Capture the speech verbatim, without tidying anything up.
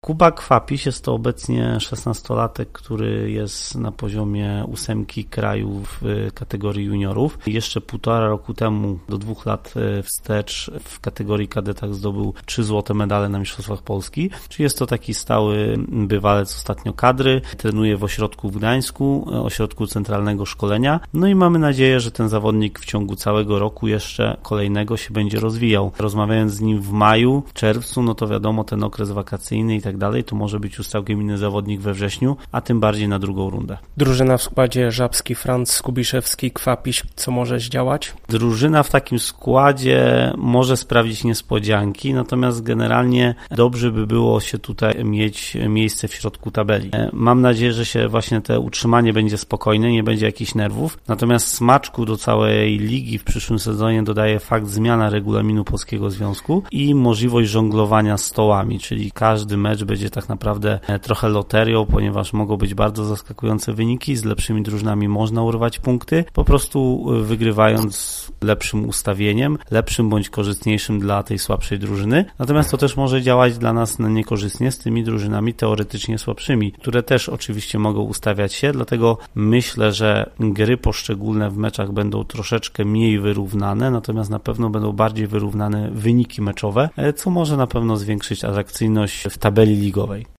Kuba Kwapiś jest to obecnie szesnastolatek, który jest na poziomie ósemki kraju w kategorii juniorów. Jeszcze półtora roku temu, do dwóch lat wstecz, w kategorii kadetach zdobył trzy złote medale na Mistrzostwach Polski. Czyli jest to taki stały bywalec ostatnio kadry. Trenuje w ośrodku w Gdańsku, ośrodku centralnego szkolenia. No i mamy nadzieję, że ten zawodnik w ciągu całego roku jeszcze kolejnego się będzie rozwijał. Rozmawiając z nim w maju, czerwcu, no to wiadomo, ten okres wakacyjny i tak dalej, to może być już całkiem inny zawodnik we wrześniu, a tym bardziej na drugą rundę. Drużyna w składzie Żabski, Franc, Skubiszewski, Kwapiś, co może zdziałać? Drużyna w takim składzie może sprawdzić niespodzianki, natomiast generalnie dobrze by było się tutaj mieć miejsce w środku tabeli. Mam nadzieję, że się właśnie te utrzymanie będzie spokojne, nie będzie jakichś nerwów, natomiast smaczku do całej ligi w przyszłym sezonie dodaje fakt zmiana regulaminu Polskiego Związku i możliwość żonglowania stołami, czyli każdy mecz będzie tak naprawdę trochę loterią, ponieważ mogą być bardzo zaskakujące wyniki, z lepszymi drużynami można urwać punkty, po prostu wygrywając lepszym ustawieniem, lepszym bądź korzystniejszym dla tej słabszej drużyny. Natomiast to też może działać dla nas niekorzystnie z tymi drużynami teoretycznie słabszymi, które też oczywiście mogą ustawiać się, dlatego myślę, że gry poszczególne w meczach będą troszeczkę mniej wyrównane, natomiast na pewno będą bardziej wyrównane wyniki meczowe, co może na pewno zwiększyć atrakcyjność w tabeli ligowej.